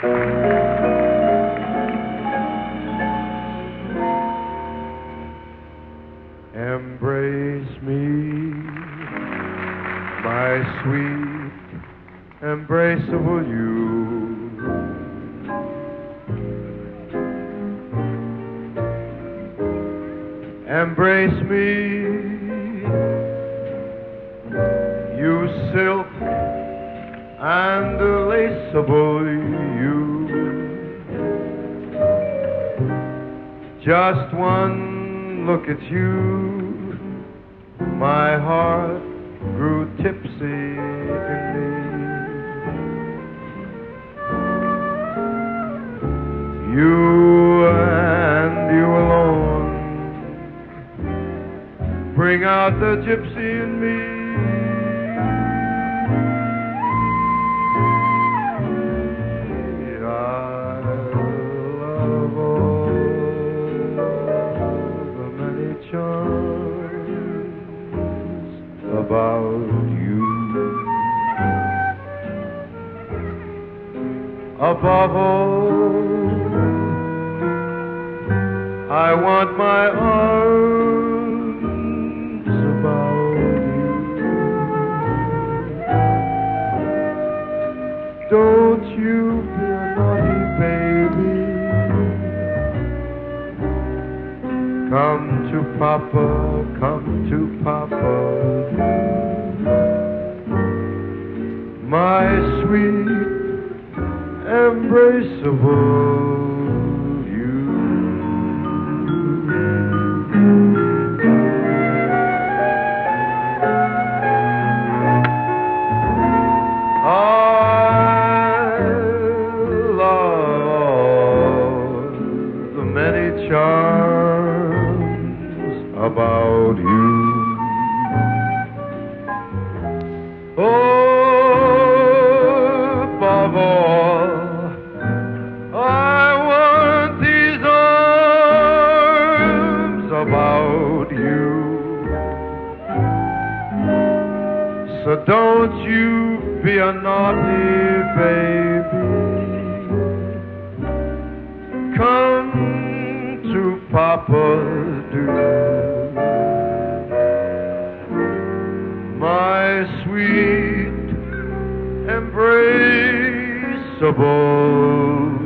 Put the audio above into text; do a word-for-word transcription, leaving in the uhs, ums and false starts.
Embrace me, my sweet, embraceable you. Embrace me, you silk and laceable you. Just one look at you, my heart grew tipsy in me. You and you alone bring out the gypsy in me. I love all the many charms about you. Above all, I want my arms about you. Don't you be a naughty baby. Come to Papa, come to Papa. My sweet, embraceable you. I love the many charms about you. Oh, above all, I want these arms about you. So don't you be a naughty baby. Come to Papa, do. My sweet, embraceable